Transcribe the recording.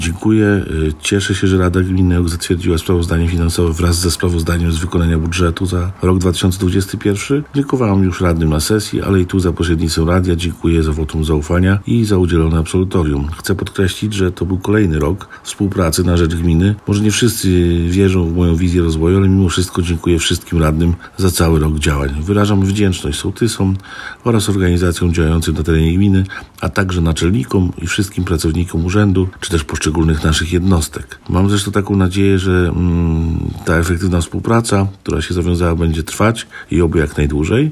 Dziękuję. Cieszę się, że Rada Gminy zatwierdziła sprawozdanie finansowe wraz ze sprawozdaniem z wykonania budżetu za rok 2021. Dziękowałem już radnym na sesji, ale i tu za pośrednictwem radia dziękuję za wotum zaufania i za udzielone absolutorium. Chcę podkreślić, że to był kolejny rok współpracy na rzecz gminy. Może nie wszyscy wierzą w moją wizję rozwoju, ale mimo wszystko dziękuję wszystkim radnym za cały rok działań. Wyrażam wdzięczność sołtysom oraz organizacjom działającym na terenie gminy, a także naczelnikom i wszystkim pracownikom urzędu, czy też poszczególnych naszych jednostek. Mam zresztą taką nadzieję, że ta efektywna współpraca, która się zawiązała, będzie trwać i oby jak najdłużej.